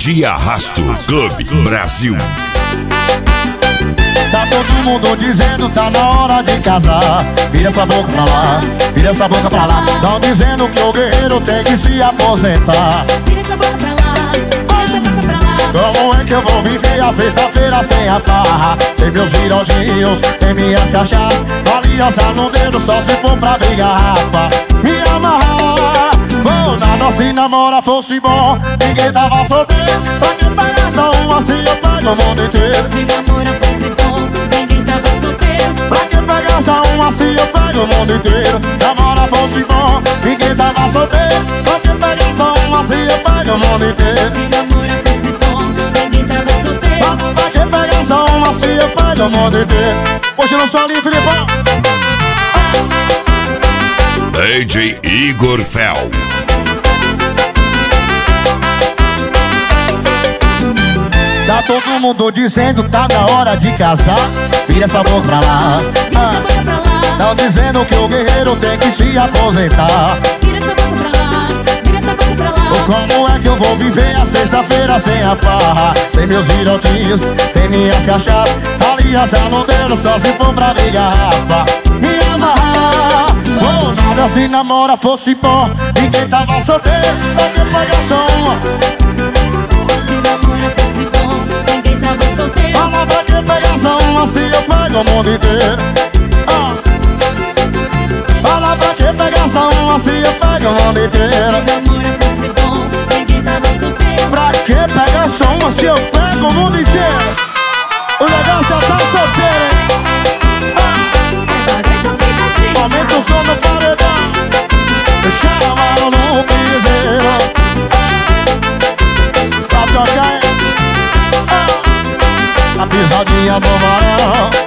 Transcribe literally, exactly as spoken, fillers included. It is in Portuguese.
De Arrasto Clube Brasil. Tá todo mundo dizendo tá na hora de casar. Vira essa boca pra lá, vira essa boca pra lá. Tão dizendo que o guerreiro tem que se aposentar. Vira essa boca pra lá, vira essa boca pra lá. Como é que eu vou viver a sexta-feira sem a farra? Sem meus virodinhos, sem minhas cachaças, aliança no dedo só se for pra abrir garrafa. Me amarrar, vou nada se namora fosse bom. Ninguém tava solteiro, pra que pagar só uma se eu pego o mundo inteiro? Se namora fosse bom, ninguém tava solteiro. Pra que pegar só uma se eu pego o mundo inteiro? Namora fosse bom, ninguém tava solteiro. Pra que pegar só uma se eu pego o mundo inteiro? Se namora fosse bom, ninguém tava solteiro. Pra que pegar só uma se eu pego o mundo inteiro? Hoje não sou ali, Filipão. D J Igor Fel. Tá todo mundo dizendo tá na hora de casar. Vira essa boca pra lá, Vira essa boca pra lá. tão dizendo que o guerreiro tem que se aposentar. Vira essa boca pra lá, vira essa boca pra lá. Como é que eu vou viver a sexta-feira sem a farra? Sem meus virotinhos, sem minhas cachaças, aliança no dedo só se for pra abrir garrafa. Me amarrar, ou nada se namora fosse bom. Ninguém tava solteiro, pra que pagar só uma? Se namora fosse bom, ninguém tava solteiro. Fala pra que pegar só uma se eu pego o mundo inteiro? Ah. Fala pra que pegar só uma se eu pego o mundo inteiro? Se namora fosse bom, ninguém tava solteiro. Pra que pegar só uma se eu pego o mundo inteiro? O negócio é tá solteiro, hein? Ah. Aumenta o som no paredão, chama no piseiro. Pra tocar, hein? Ah. A pisadinha do varão.